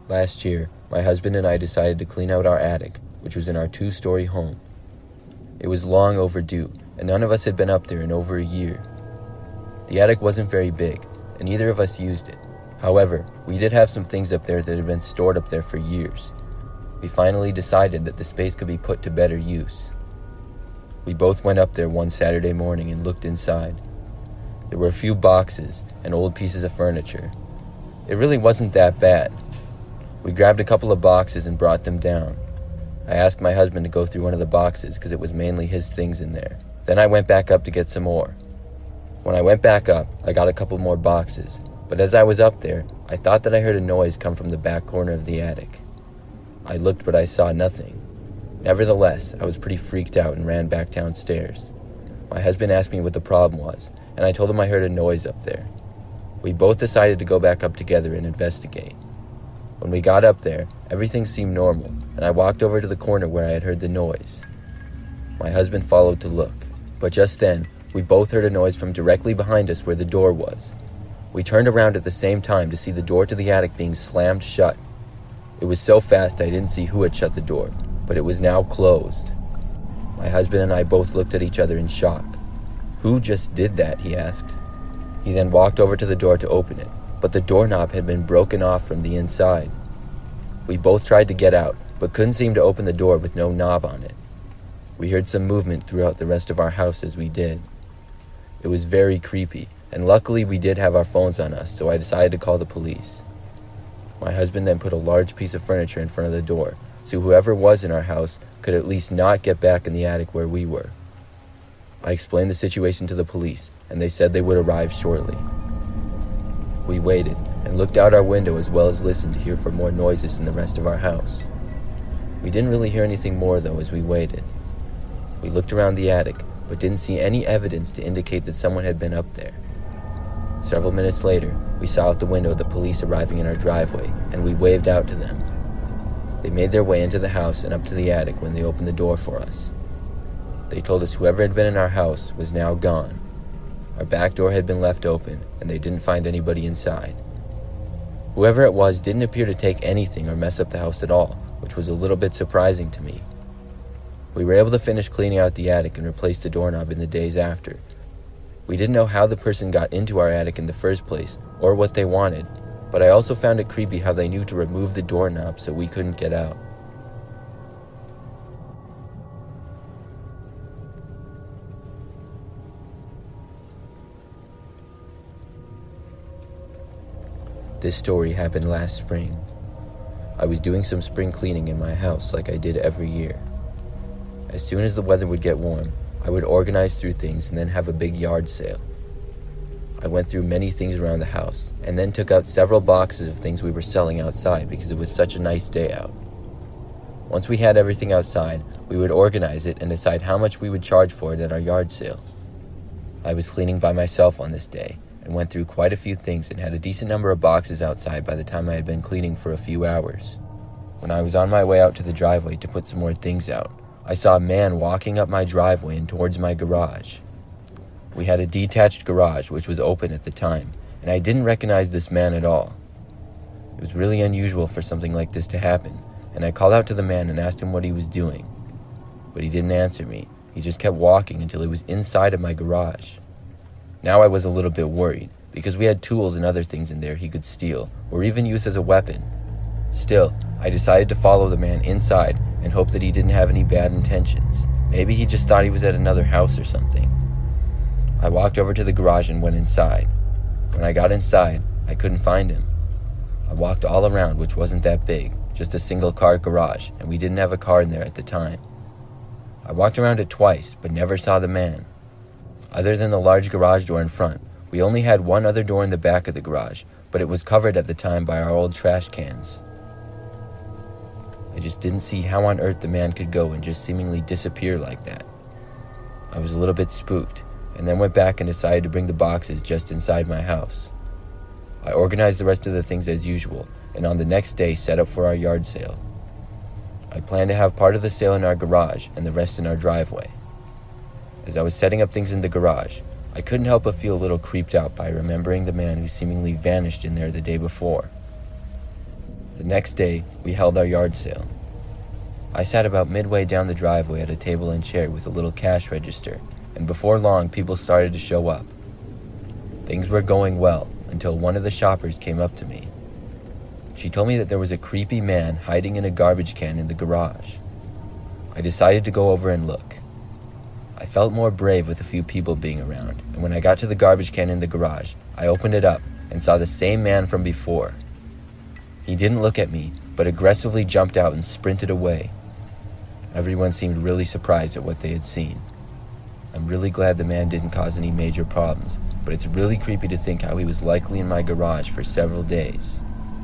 Last year, my husband and I decided to clean out our attic, which was in our 2-story home. It was long overdue, and none of us had been up there in over a year. The attic wasn't very big, and neither of us used it. However, we did have some things up there that had been stored up there for years. We finally decided that the space could be put to better use. We both went up there one Saturday morning and looked inside. There were a few boxes and old pieces of furniture. It really wasn't that bad. We grabbed a couple of boxes and brought them down. I asked my husband to go through one of the boxes because it was mainly his things in there. Then I went back up to get some more. When I went back up, I got a couple more boxes, but as I was up there, I thought that I heard a noise come from the back corner of the attic. I looked, but I saw nothing. Nevertheless, I was pretty freaked out and ran back downstairs. My husband asked me what the problem was, and I told him I heard a noise up there. We both decided to go back up together and investigate. When we got up there, everything seemed normal, and I walked over to the corner where I had heard the noise. My husband followed to look, but just then, we both heard a noise from directly behind us where the door was. We turned around at the same time to see the door to the attic being slammed shut. It was so fast I didn't see who had shut the door, but it was now closed. My husband and I both looked at each other in shock. "Who just did that?" he asked. He then walked over to the door to open it, but the doorknob had been broken off from the inside. We both tried to get out, but couldn't seem to open the door with no knob on it. We heard some movement throughout the rest of our house as we did. It was very creepy, and luckily we did have our phones on us, so I decided to call the police. My husband then put a large piece of furniture in front of the door, so whoever was in our house could at least not get back in the attic where we were. I explained the situation to the police, and they said they would arrive shortly. We waited and looked out our window as well as listened to hear for more noises in the rest of our house. We didn't really hear anything more though as we waited. We looked around the attic, but didn't see any evidence to indicate that someone had been up there. Several minutes later, we saw out the window the police arriving in our driveway, and we waved out to them. They made their way into the house and up to the attic when they opened the door for us. They told us whoever had been in our house was now gone. Our back door had been left open, and they didn't find anybody inside. Whoever it was didn't appear to take anything or mess up the house at all, which was a little bit surprising to me. We were able to finish cleaning out the attic and replace the doorknob in the days after. We didn't know how the person got into our attic in the first place, or what they wanted, but I also found it creepy how they knew to remove the doorknob so we couldn't get out. This story happened last spring. I was doing some spring cleaning in my house like I did every year. As soon as the weather would get warm, I would organize through things and then have a big yard sale. I went through many things around the house and then took out several boxes of things we were selling outside because it was such a nice day out. Once we had everything outside, we would organize it and decide how much we would charge for it at our yard sale. I was cleaning by myself on this day and went through quite a few things and had a decent number of boxes outside by the time I had been cleaning for a few hours. When I was on my way out to the driveway to put some more things out, I saw a man walking up my driveway and towards my garage. We had a detached garage which was open at the time, and I didn't recognize this man at all. It was really unusual for something like this to happen, and I called out to the man and asked him what he was doing. But he didn't answer me. He just kept walking until he was inside of my garage. Now I was a little bit worried, because we had tools and other things in there he could steal, or even use as a weapon. Still, I decided to follow the man inside and hope that he didn't have any bad intentions. Maybe he just thought he was at another house or something. I walked over to the garage and went inside. When I got inside, I couldn't find him. I walked all around, which wasn't that big, just a single-car garage, and we didn't have a car in there at the time. I walked around it twice, but never saw the man. Other than the large garage door in front, we only had one other door in the back of the garage, but it was covered at the time by our old trash cans. I just didn't see how on earth the man could go and just seemingly disappear like that. I was a little bit spooked, and then went back and decided to bring the boxes just inside my house. I organized the rest of the things as usual, and on the next day set up for our yard sale. I planned to have part of the sale in our garage and the rest in our driveway. As I was setting up things in the garage, I couldn't help but feel a little creeped out by remembering the man who seemingly vanished in there the day before. The next day, we held our yard sale. I sat about midway down the driveway at a table and chair with a little cash register, and before long, people started to show up. Things were going well until one of the shoppers came up to me. She told me that there was a creepy man hiding in a garbage can in the garage. I decided to go over and look. I felt more brave with a few people being around, and when I got to the garbage can in the garage, I opened it up and saw the same man from before. He didn't look at me, but aggressively jumped out and sprinted away. Everyone seemed really surprised at what they had seen. I'm really glad the man didn't cause any major problems, but it's really creepy to think how he was likely in my garage for several days.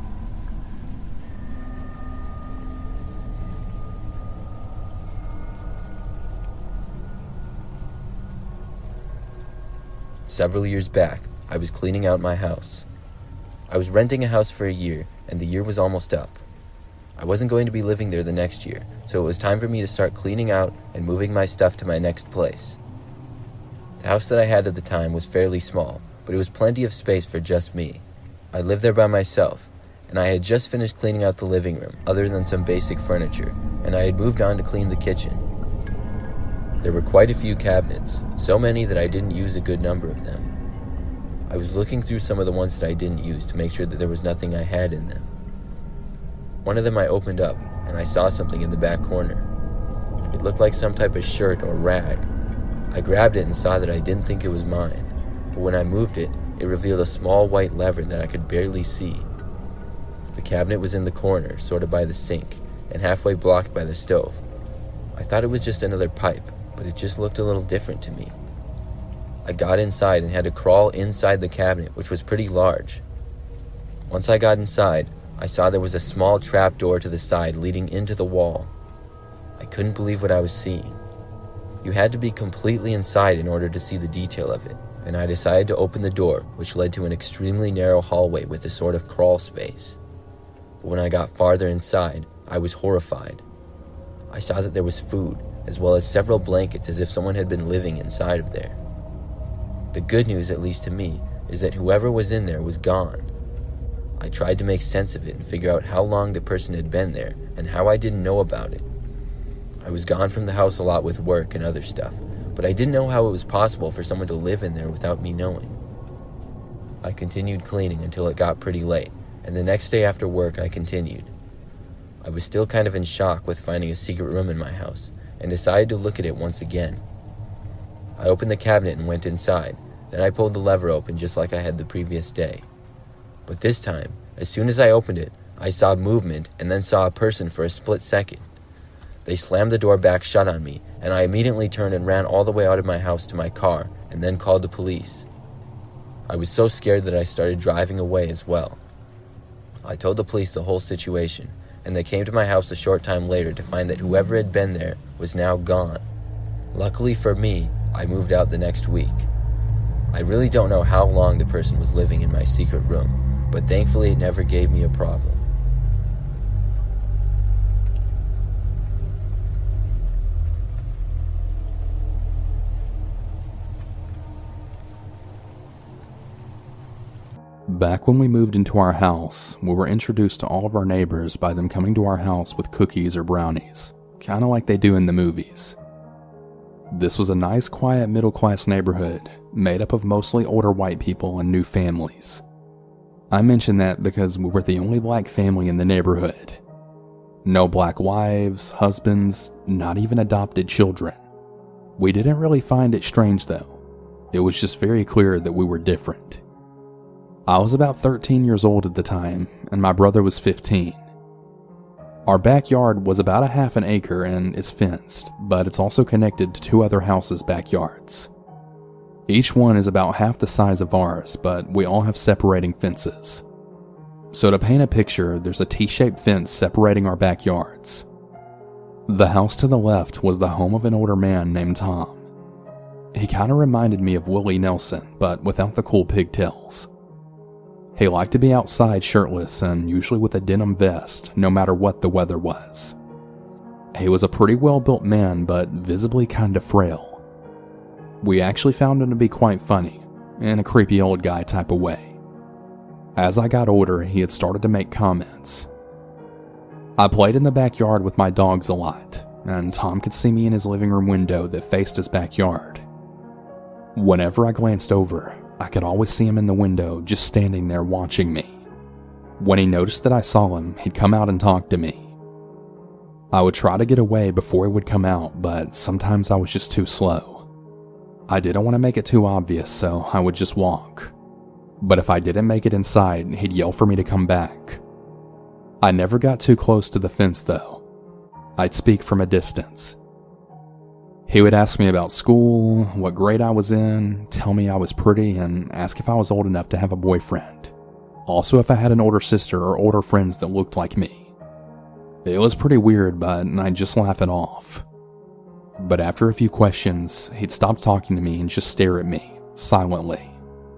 Several years back, I was cleaning out my house. I was renting a house for a year, and the year was almost up. I wasn't going to be living there the next year, so it was time for me to start cleaning out and moving my stuff to my next place. The house that I had at the time was fairly small, but it was plenty of space for just me. I lived there by myself, and I had just finished cleaning out the living room, other than some basic furniture, and I had moved on to clean the kitchen. There were quite a few cabinets, so many that I didn't use a good number of them. I was looking through some of the ones that I didn't use to make sure that there was nothing I had in them. One of them I opened up, and I saw something in the back corner. It looked like some type of shirt or rag. I grabbed it and saw that I didn't think it was mine, but when I moved it, it revealed a small white lever that I could barely see. The cabinet was in the corner, sort of by the sink, and halfway blocked by the stove. I thought it was just another pipe, but it just looked a little different to me. I got inside and had to crawl inside the cabinet, which was pretty large. Once I got inside, I saw there was a small trap door to the side leading into the wall. I couldn't believe what I was seeing. You had to be completely inside in order to see the detail of it, and I decided to open the door, which led to an extremely narrow hallway with a sort of crawl space. But when I got farther inside, I was horrified. I saw that there was food, as well as several blankets as if someone had been living inside of there. The good news, at least to me, is that whoever was in there was gone. I tried to make sense of it and figure out how long the person had been there and how I didn't know about it. I was gone from the house a lot with work and other stuff, but I didn't know how it was possible for someone to live in there without me knowing. I continued cleaning until it got pretty late, and the next day after work I continued. I was still kind of in shock with finding a secret room in my house, and decided to look at it once again. I opened the cabinet and went inside, then I pulled the lever open just like I had the previous day. But this time, as soon as I opened it, I saw movement and then saw a person for a split second. They slammed the door back shut on me, and I immediately turned and ran all the way out of my house to my car and then called the police. I was so scared that I started driving away as well. I told the police the whole situation, and they came to my house a short time later to find that whoever had been there was now gone. Luckily for me, I moved out the next week. I really don't know how long the person was living in my secret room, but thankfully it never gave me a problem. Back when we moved into our house, we were introduced to all of our neighbors by them coming to our house with cookies or brownies, kind of like they do in the movies. This was a nice, quiet, middle-class neighborhood, made up of mostly older white people and new families. I mention that because we were the only black family in the neighborhood. No black wives, husbands, not even adopted children. We didn't really find it strange though. It was just very clear that we were different. I was about 13 years old at the time, and my brother was 15. Our backyard was about a half an acre and is fenced, but it's also connected to two other houses' backyards. Each one is about half the size of ours, but we all have separating fences. So to paint a picture, there's a T-shaped fence separating our backyards. The house to the left was the home of an older man named Tom. He kind of reminded me of Willie Nelson, but without the cool pigtails. He liked to be outside shirtless and usually with a denim vest, no matter what the weather was. He was a pretty well-built man, but visibly kind of frail. We actually found him to be quite funny, in a creepy old guy type of way. As I got older, he had started to make comments. I played in the backyard with my dogs a lot, and Tom could see me in his living room window that faced his backyard. Whenever I glanced over, I could always see him in the window just standing there watching me. When he noticed that I saw him, he'd come out and talk to me. I would try to get away before he would come out, but sometimes I was just too slow. I didn't want to make it too obvious, so I would just walk. But if I didn't make it inside, he'd yell for me to come back. I never got too close to the fence though. I'd speak from a distance. He would ask me about school, what grade I was in, tell me I was pretty, and ask if I was old enough to have a boyfriend. Also if I had an older sister or older friends that looked like me. It was pretty weird, but I'd just laugh it off. But after a few questions, he'd stop talking to me and just stare at me, silently.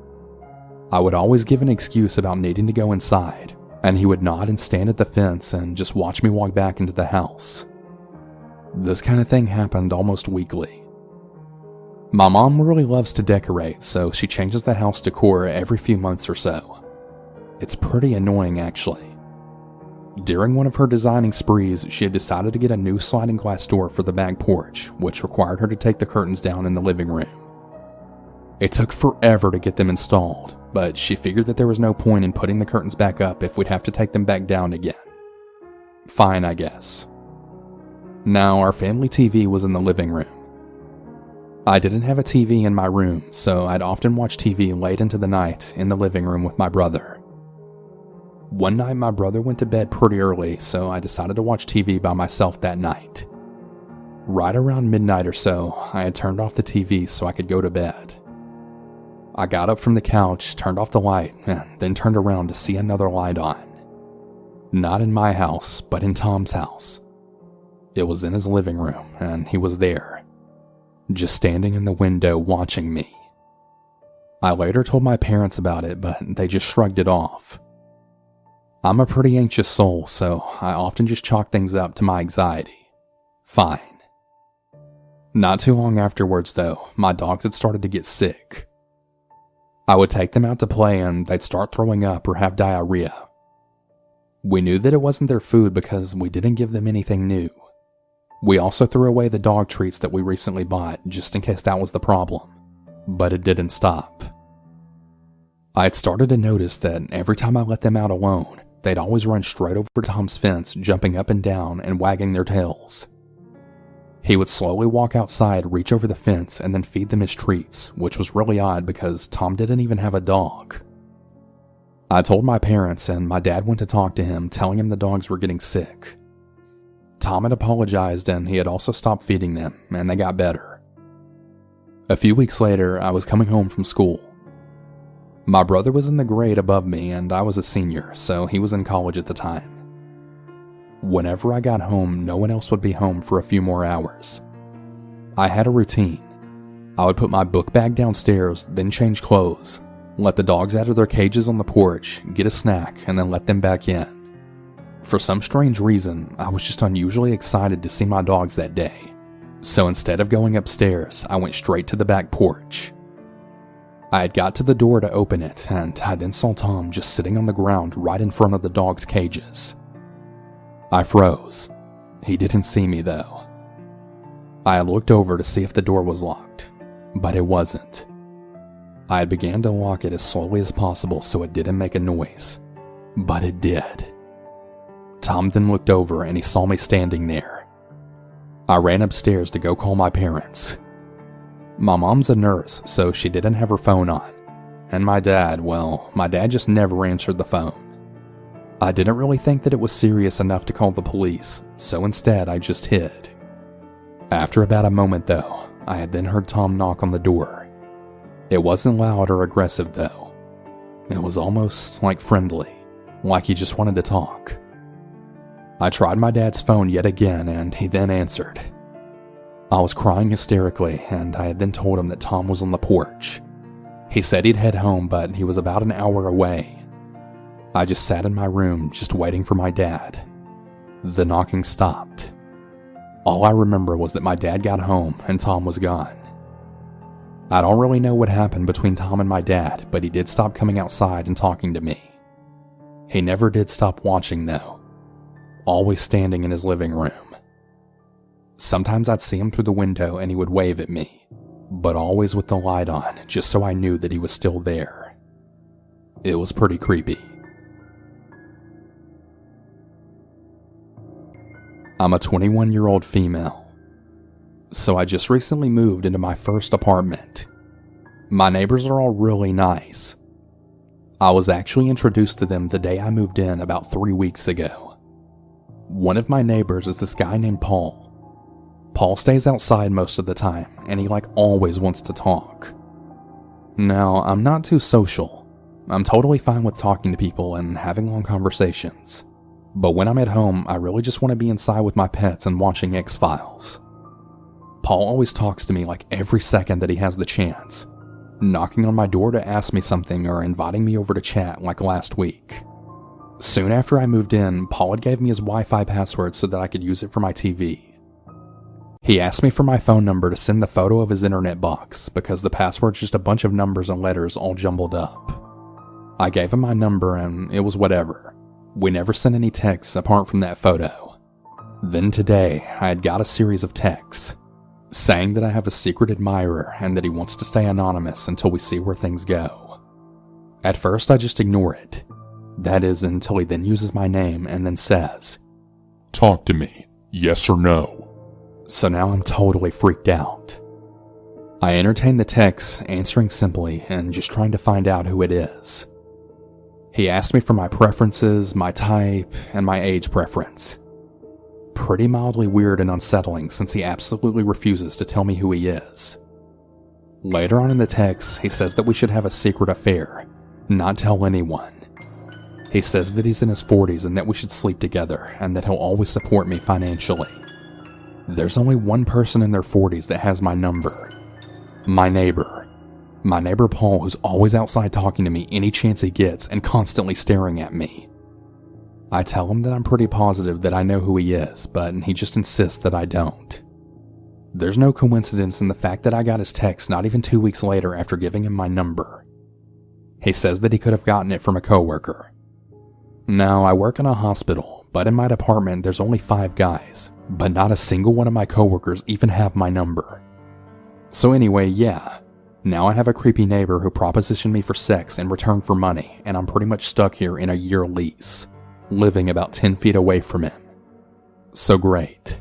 I would always give an excuse about needing to go inside, and he would nod and stand at the fence and just watch me walk back into the house. This kind of thing happened almost weekly. My mom really loves to decorate, so she changes the house decor every few months or so. It's pretty annoying, actually. During one of her designing sprees, she had decided to get a new sliding glass door for the back porch, which required her to take the curtains down in the living room. It took forever to get them installed, but she figured that there was no point in putting the curtains back up if we'd have to take them back down again. Fine, I guess. Now, our family TV was in the living room. I didn't have a TV in my room, so I'd often watch TV late into the night in the living room with my brother. One night my brother went to bed pretty early, so I decided to watch TV by myself that night. Right around midnight or so, I had turned off the TV so I could go to bed. I got up from the couch, turned off the light, and then turned around to see another light on. Not in my house, but in Tom's house. It was in his living room, and he was there, just standing in the window watching me. I later told my parents about it, but they just shrugged it off. I'm a pretty anxious soul, so I often just chalk things up to my anxiety. Fine. Not too long afterwards, though, my dogs had started to get sick. I would take them out to play and they'd start throwing up or have diarrhea. We knew that it wasn't their food because we didn't give them anything new. We also threw away the dog treats that we recently bought just in case that was the problem, but it didn't stop. I had started to notice that every time I let them out alone, they'd always run straight over Tom's fence, jumping up and down and wagging their tails. He would slowly walk outside, reach over the fence, and then feed them his treats, which was really odd because Tom didn't even have a dog. I told my parents, and my dad went to talk to him, telling him the dogs were getting sick. Tom had apologized, and he had also stopped feeding them, and they got better. A few weeks later, I was coming home from school. My brother was in the grade above me, and I was a senior, so he was in college at the time. Whenever I got home, no one else would be home for a few more hours. I had a routine. I would put my book bag downstairs, then change clothes, let the dogs out of their cages on the porch, get a snack, and then let them back in. For some strange reason, I was just unusually excited to see my dogs that day. So instead of going upstairs, I went straight to the back porch. I had got to the door to open it, and I then saw Tom just sitting on the ground right in front of the dogs' cages. I froze. He didn't see me though. I looked over to see if the door was locked, but it wasn't. I began to lock it as slowly as possible so it didn't make a noise, but it did. Tom then looked over and he saw me standing there. I ran upstairs to go call my parents. My mom's a nurse, so she didn't have her phone on. And my dad just never answered the phone. I didn't really think that it was serious enough to call the police, so instead I just hid. After about a moment though, I had then heard Tom knock on the door. It wasn't loud or aggressive though. It was almost like friendly, like he just wanted to talk. I tried my dad's phone yet again, and he then answered. I was crying hysterically, and I had then told him that Tom was on the porch. He said he'd head home, but he was about an hour away. I just sat in my room, just waiting for my dad. The knocking stopped. All I remember was that my dad got home, and Tom was gone. I don't really know what happened between Tom and my dad, but he did stop coming outside and talking to me. He never did stop watching, though. always standing in his living room. Sometimes I'd see him through the window and he would wave at me, but always with the light on, just so I knew that he was still there. It was pretty creepy. I'm a 21-year-old female, so I just recently moved into my first apartment. My neighbors are all really nice. I was actually introduced to them the day I moved in about 3 weeks ago. One of my neighbors is this guy named Paul. Paul stays outside most of the time, and he always wants to talk. Now, I'm not too social. I'm totally fine with talking to people and having long conversations. But when I'm at home, I really just want to be inside with my pets and watching X-Files. Paul always talks to me every second that he has the chance, knocking on my door to ask me something or inviting me over to chat like last week. Soon after I moved in, Paul had gave me his Wi-Fi password so that I could use it for my TV. He asked me for my phone number to send the photo of his internet box because the password's just a bunch of numbers and letters all jumbled up. I gave him my number and it was whatever. We never sent any texts apart from that photo. Then today, I had got a series of texts saying that I have a secret admirer and that he wants to stay anonymous until we see where things go. At first, I just ignore it. That is, until he then uses my name and then says, "Talk to me, yes or no." So now I'm totally freaked out. I entertain the text, answering simply and just trying to find out who it is. He asked me for my preferences, my type, and my age preference. Pretty mildly weird and unsettling since he absolutely refuses to tell me who he is. Later on in the text, he says that we should have a secret affair, not tell anyone. He says that he's in his 40s and that we should sleep together and that he'll always support me financially. There's only one person in their 40s that has my number. My neighbor. My neighbor Paul, who's always outside talking to me any chance he gets and constantly staring at me. I tell him that I'm pretty positive that I know who he is, but he just insists that I don't. There's no coincidence in the fact that I got his text not even 2 weeks later after giving him my number. He says that he could have gotten it from a coworker. Now, I work in a hospital, but in my department there's only 5 guys, but not a single one of my coworkers even have my number. So anyway, yeah. Now I have a creepy neighbor who propositioned me for sex in return for money, and I'm pretty much stuck here in a year lease, living about 10 feet away from him. So great.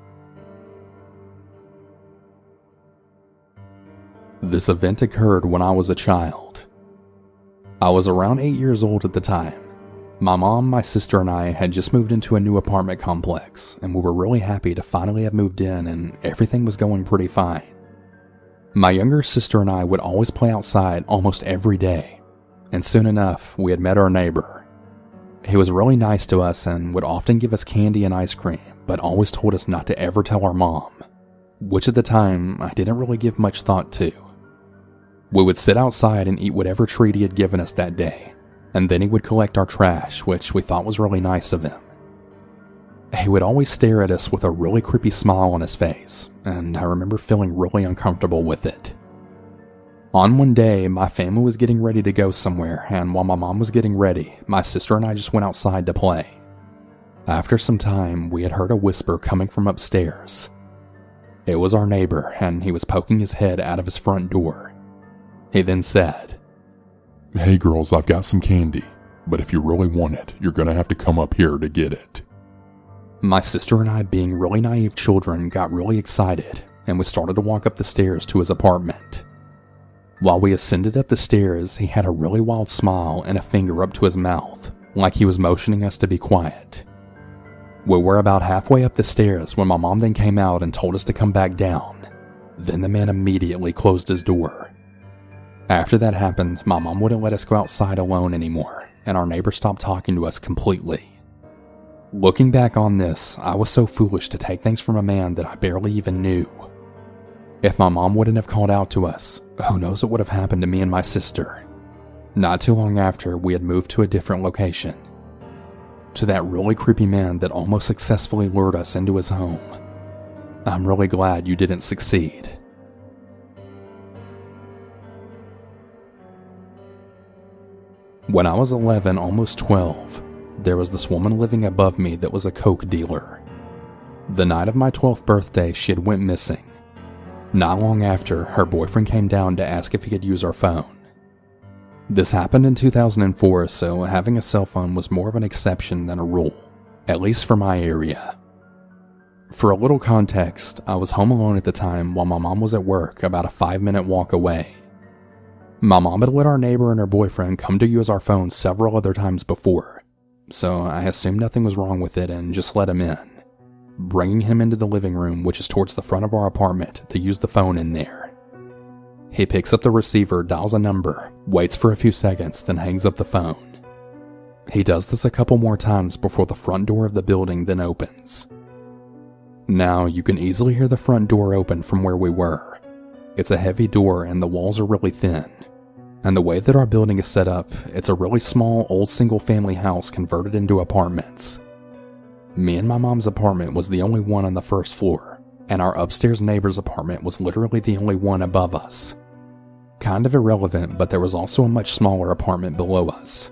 This event occurred when I was a child. I was around 8 years old at the time. My mom, my sister, and I had just moved into a new apartment complex, and we were really happy to finally have moved in, and everything was going pretty fine. My younger sister and I would always play outside almost every day, and soon enough, we had met our neighbor. He was really nice to us and would often give us candy and ice cream, but always told us not to ever tell our mom, which at the time, I didn't really give much thought to. We would sit outside and eat whatever treat he had given us that day, and then he would collect our trash, which we thought was really nice of him. He would always stare at us with a really creepy smile on his face, and I remember feeling really uncomfortable with it. On one day, my family was getting ready to go somewhere, and while my mom was getting ready, my sister and I just went outside to play. After some time, we had heard a whisper coming from upstairs. It was our neighbor, and he was poking his head out of his front door. He then said, "Hey girls, I've got some candy, but if you really want it, you're gonna have to come up here to get it." My sister and I, being really naive children, got really excited, and we started to walk up the stairs to his apartment. While we ascended up the stairs, he had a really wild smile and a finger up to his mouth, like he was motioning us to be quiet. We were about halfway up the stairs when my mom then came out and told us to come back down. Then the man immediately closed his door. After that happened, my mom wouldn't let us go outside alone anymore, and our neighbor stopped talking to us completely. Looking back on this, I was so foolish to take things from a man that I barely even knew. If my mom wouldn't have called out to us, who knows what would have happened to me and my sister. Not too long after, we had moved to a different location. To that really creepy man that almost successfully lured us into his home. I'm really glad you didn't succeed. When I was 11, almost 12, there was this woman living above me that was a coke dealer. The night of my 12th birthday, she had went missing. Not long after, her boyfriend came down to ask if he could use our phone. This happened in 2004, so having a cell phone was more of an exception than a rule, at least for my area. For a little context, I was home alone at the time while my mom was at work about a 5-minute walk away. My mom had let our neighbor and her boyfriend come to use our phone several other times before, so I assumed nothing was wrong with it and just let him in, bringing him into the living room, which is towards the front of our apartment, to use the phone in there. He picks up the receiver, dials a number, waits for a few seconds, then hangs up the phone. He does this a couple more times before the front door of the building then opens. Now, you can easily hear the front door open from where we were. It's a heavy door and the walls are really thin. And the way that our building is set up, it's a really small old single-family house converted into apartments. Me and my mom's apartment was the only one on the first floor, and our upstairs neighbor's apartment was literally the only one above us. Kind of irrelevant, but there was also a much smaller apartment below us.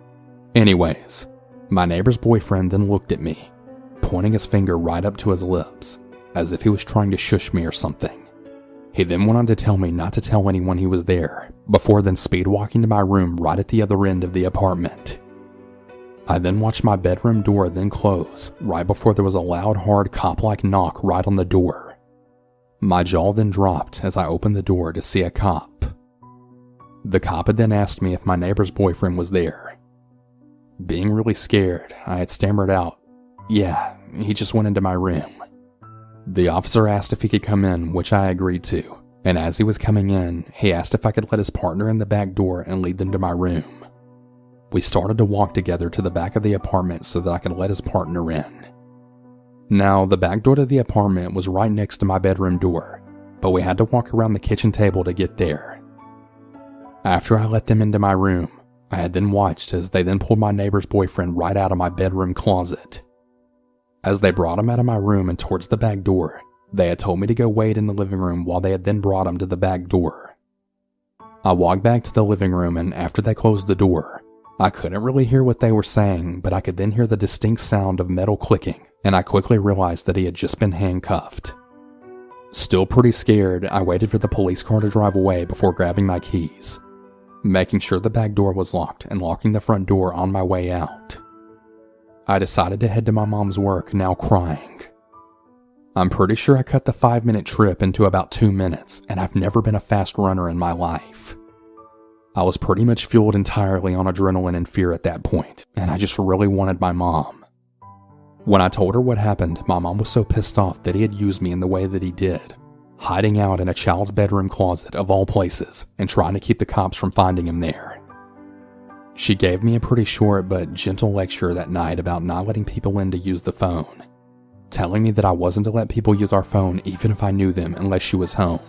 Anyways, my neighbor's boyfriend then looked at me, pointing his finger right up to his lips, as if he was trying to shush me or something. He then went on to tell me not to tell anyone he was there, before then speed walking to my room right at the other end of the apartment. I then watched my bedroom door then close, right before there was a loud, hard, cop-like knock right on the door. My jaw then dropped as I opened the door to see a cop. The cop had then asked me if my neighbor's boyfriend was there. Being really scared, I had stammered out, "Yeah, he just went into my room." The officer asked if he could come in, which I agreed to, and as he was coming in, he asked if I could let his partner in the back door and lead them to my room. We started to walk together to the back of the apartment so that I could let his partner in. Now, the back door to the apartment was right next to my bedroom door, but we had to walk around the kitchen table to get there. After I let them into my room, I had then watched as they then pulled my neighbor's boyfriend right out of my bedroom closet. As they brought him out of my room and towards the back door, they had told me to go wait in the living room while they had then brought him to the back door. I walked back to the living room, and after they closed the door, I couldn't really hear what they were saying, but I could then hear the distinct sound of metal clicking, and I quickly realized that he had just been handcuffed. Still pretty scared, I waited for the police car to drive away before grabbing my keys, making sure the back door was locked and locking the front door on my way out. I decided to head to my mom's work, now crying. I'm pretty sure I cut the 5-minute trip into about 2 minutes, and I've never been a fast runner in my life. I was pretty much fueled entirely on adrenaline and fear at that point, and I just really wanted my mom. When I told her what happened, my mom was so pissed off that he had used me in the way that he did, hiding out in a child's bedroom closet of all places and trying to keep the cops from finding him there. She gave me a pretty short but gentle lecture that night about not letting people in to use the phone, telling me that I wasn't to let people use our phone even if I knew them unless she was home.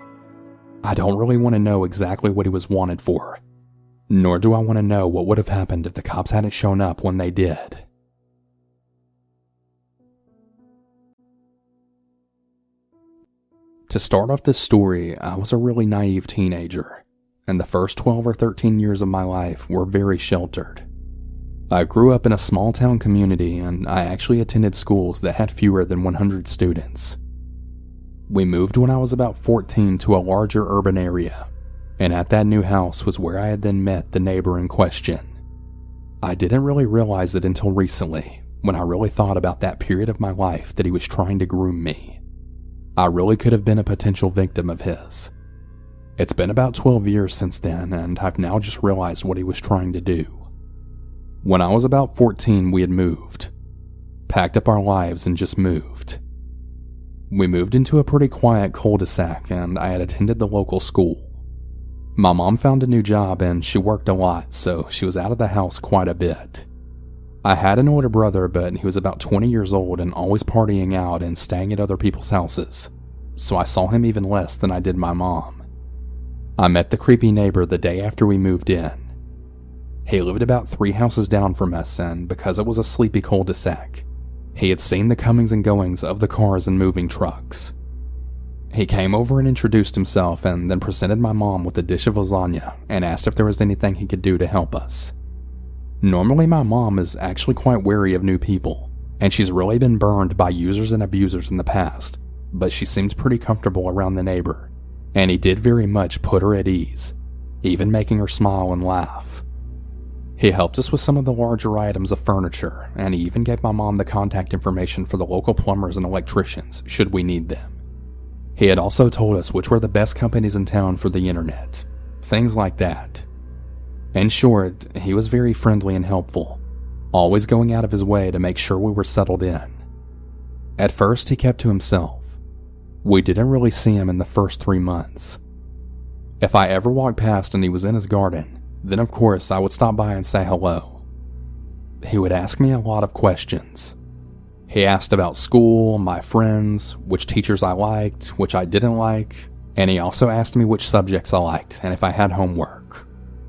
I don't really want to know exactly what he was wanted for, nor do I want to know what would have happened if the cops hadn't shown up when they did. To start off this story, I was a really naive teenager, and the first 12 or 13 years of my life were very sheltered. I grew up in a small town community, and I actually attended schools that had fewer than 100 students. We moved when I was about 14 to a larger urban area, and at that new house was where I had then met the neighbor in question. I didn't really realize it until recently, when I really thought about that period of my life that he was trying to groom me. I really could have been a potential victim of his. It's been about 12 years since then, and I've now just realized what he was trying to do. When I was about 14, we had moved, packed up our lives and just moved. We moved into a pretty quiet cul-de-sac, and I had attended the local school. My mom found a new job and she worked a lot, so she was out of the house quite a bit. I had an older brother, but he was about 20 years old and always partying out and staying at other people's houses, so I saw him even less than I did my mom. I met the creepy neighbor the day after we moved in. He lived about 3 houses down from us, and because it was a sleepy cul-de-sac, he had seen the comings and goings of the cars and moving trucks. He came over and introduced himself and then presented my mom with a dish of lasagna and asked if there was anything he could do to help us. Normally my mom is actually quite wary of new people, and she's really been burned by users and abusers in the past, but she seemed pretty comfortable around the neighbor, and he did very much put her at ease, even making her smile and laugh. He helped us with some of the larger items of furniture, and he even gave my mom the contact information for the local plumbers and electricians should we need them. He had also told us which were the best companies in town for the internet, things like that. In short, he was very friendly and helpful, always going out of his way to make sure we were settled in. At first, he kept to himself. We didn't really see him in the first 3 months. If I ever walked past and he was in his garden, then of course I would stop by and say hello. He would ask me a lot of questions. He asked about school, my friends, which teachers I liked, which I didn't like, and he also asked me which subjects I liked and if I had homework.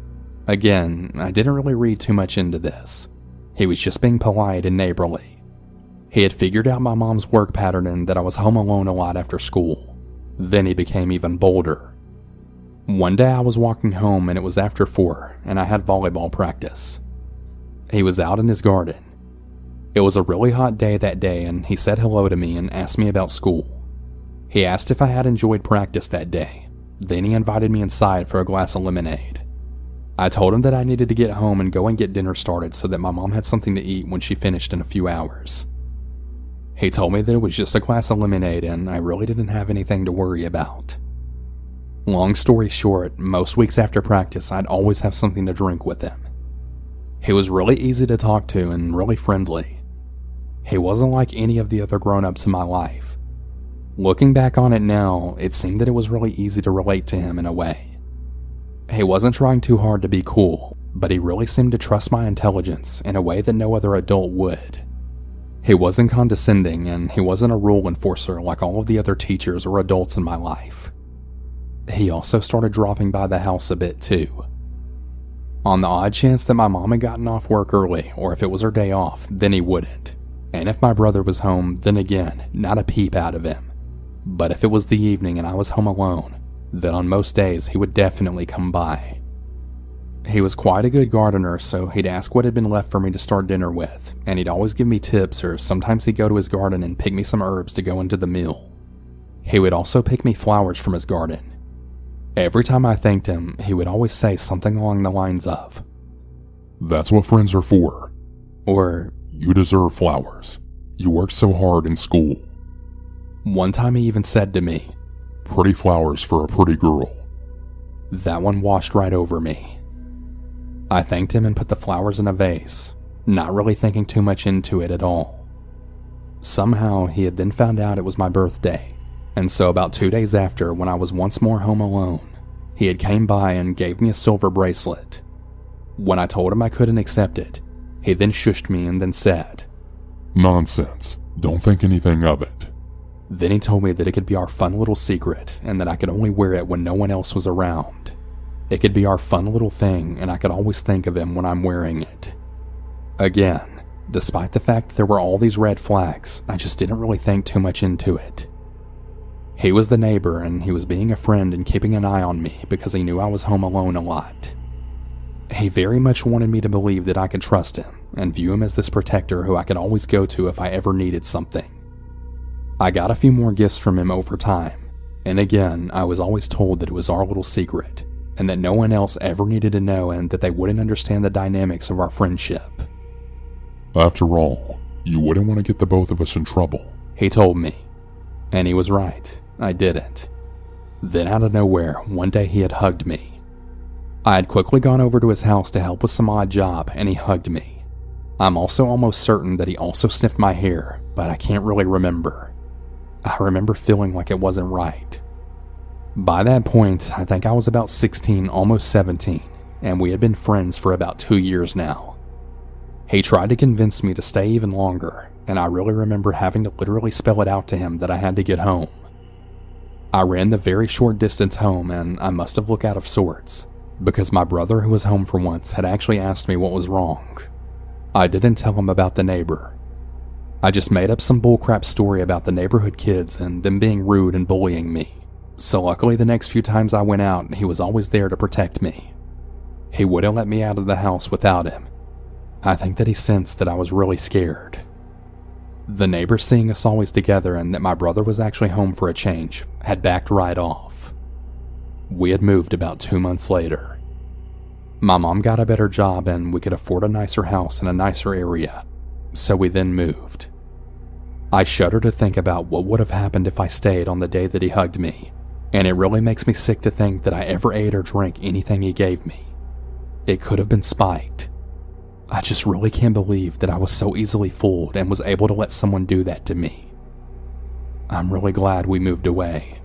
Again, I didn't really read too much into this. He was just being polite and neighborly. He had figured out my mom's work pattern and that I was home alone a lot after school. Then he became even bolder. One day I was walking home and it was after 4 and I had volleyball practice. He was out in his garden. It was a really hot day that day and he said hello to me and asked me about school. He asked if I had enjoyed practice that day. Then he invited me inside for a glass of lemonade. I told him that I needed to get home and go and get dinner started so that my mom had something to eat when she finished in a few hours. He told me that it was just a glass of lemonade and I really didn't have anything to worry about. Long story short, most weeks after practice I'd always have something to drink with him. He was really easy to talk to and really friendly. He wasn't like any of the other grown-ups in my life. Looking back on it now, it seemed that it was really easy to relate to him in a way. He wasn't trying too hard to be cool, but he really seemed to trust my intelligence in a way that no other adult would. He wasn't condescending, and he wasn't a rule enforcer like all of the other teachers or adults in my life. He also started dropping by the house a bit too. On the odd chance that my mom had gotten off work early, or if it was her day off, then he wouldn't. And if my brother was home, then again, not a peep out of him. But if it was the evening and I was home alone, then on most days he would definitely come by. He was quite a good gardener, so he'd ask what had been left for me to start dinner with, and he'd always give me tips, or sometimes he'd go to his garden and pick me some herbs to go into the meal. He would also pick me flowers from his garden. Every time I thanked him, he would always say something along the lines of, "That's what friends are for." Or, "You deserve flowers. You worked so hard in school." One time he even said to me, "Pretty flowers for a pretty girl." That one washed right over me. I thanked him and put the flowers in a vase, not really thinking too much into it at all. Somehow he had then found out it was my birthday, and so about 2 days after, when I was once more home alone, he had came by and gave me a silver bracelet. When I told him I couldn't accept it, he then shushed me and then said, "Nonsense. Don't think anything of it." Then he told me that it could be our fun little secret and that I could only wear it when no one else was around. It could be our fun little thing and I could always think of him when I'm wearing it. Again, despite the fact that there were all these red flags, I just didn't really think too much into it. He was the neighbor and he was being a friend and keeping an eye on me because he knew I was home alone a lot. He very much wanted me to believe that I could trust him and view him as this protector who I could always go to if I ever needed something. I got a few more gifts from him over time, and again, I was always told that it was our little secret, and that no one else ever needed to know and that they wouldn't understand the dynamics of our friendship. "After all, you wouldn't want to get the both of us in trouble," he told me. And he was right, I didn't. Then out of nowhere, one day he had hugged me. I had quickly gone over to his house to help with some odd job, and he hugged me. I'm also almost certain that he also sniffed my hair, but I can't really remember. I remember feeling like it wasn't right. By that point, I think I was about 16, almost 17, and we had been friends for about 2 years now. He tried to convince me to stay even longer, and I really remember having to literally spell it out to him that I had to get home. I ran the very short distance home, and I must have looked out of sorts, because my brother, who was home for once, had actually asked me what was wrong. I didn't tell him about the neighbor. I just made up some bullcrap story about the neighborhood kids and them being rude and bullying me. So luckily the next few times I went out, he was always there to protect me. He wouldn't let me out of the house without him. I think that he sensed that I was really scared. The neighbors seeing us always together and that my brother was actually home for a change had backed right off. We had moved about 2 months later. My mom got a better job and we could afford a nicer house in a nicer area, so we then moved. I shudder to think about what would have happened if I stayed on the day that he hugged me, and it really makes me sick to think that I ever ate or drank anything he gave me. It could have been spiked. I just really can't believe that I was so easily fooled and was able to let someone do that to me. I'm really glad we moved away.